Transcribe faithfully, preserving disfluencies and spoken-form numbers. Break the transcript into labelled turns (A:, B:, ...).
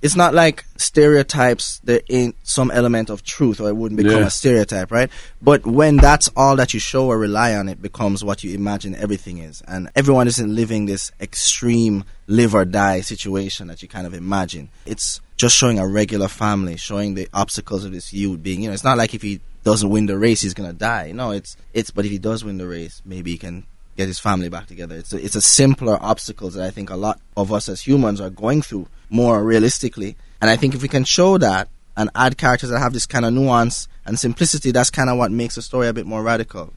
A: it's not like stereotypes, there ain't some element of truth or it wouldn't become
B: Yeah.
A: a stereotype, right? But when that's all that you show or rely on, it becomes what you imagine everything is. And everyone isn't living this extreme live or die situation that you kind of imagine. It's just showing a regular family, showing the obstacles of this youth being, you know, it's not like if he doesn't win the race, he's going to die. No, it's, it's, but if he does win the race, maybe he can get his family back together. It's a, it's a simpler obstacles that I think a lot of us as humans are going through more realistically. And I think if we can show that and add characters that have this kind of nuance and simplicity, that's kind of what makes the story a bit more radical.